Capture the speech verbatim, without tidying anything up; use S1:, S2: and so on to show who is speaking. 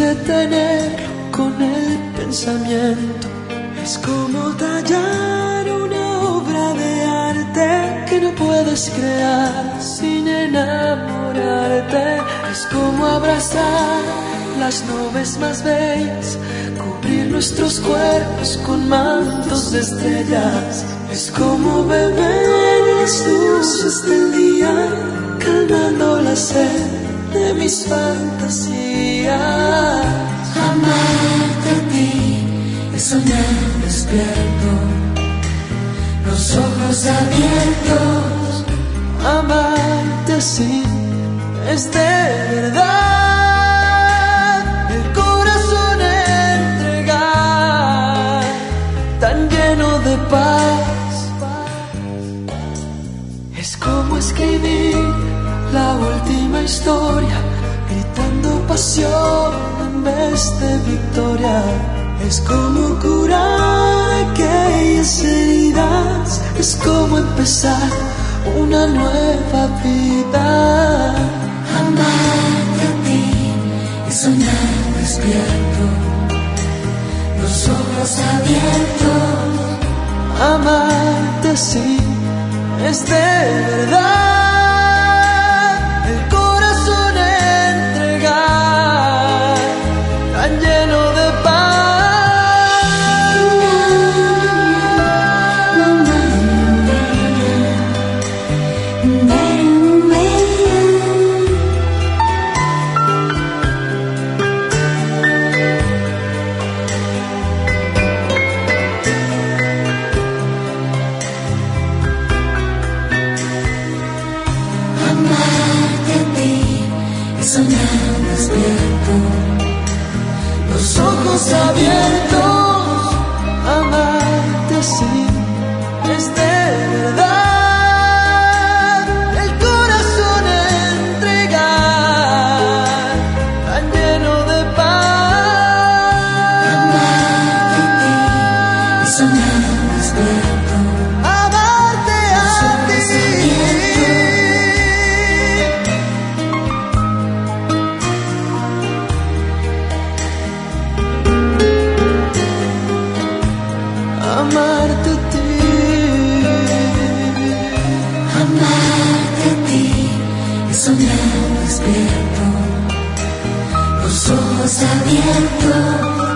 S1: detenerlo con el pensamiento. Es como tallar una obra de arte que no puedes crear sin enamorarte. Es como abrazar las nubes más bellas, cubrir nuestros cuerpos con mantos de estrellas. Es como beber las luces del día, calmando la sed de mis fantasías.
S2: Amarte a ti es soñar despierto, los ojos abiertos.
S1: Amarte así es de verdad, el corazón entregar, tan lleno de paz. Es como escribir la última historia, gritando pasión en vez de victoria. Es como curar aquellas heridas, es como empezar una nueva vida.
S2: Amarte a ti es soñar despierto, los ojos abiertos.
S1: Amarte así es de verdad, el corazón entregar, tan lleno de paz.
S2: Soñar despierto,
S1: los ojos abiertos. Amarte así es de verdad, el corazón entregar, tan lleno de paz.
S2: Amarte a ti es soñar despierto,
S1: amarte a ti. Amarte a ti,
S2: amarte a ti es soñar despierto, los ojos abiertos.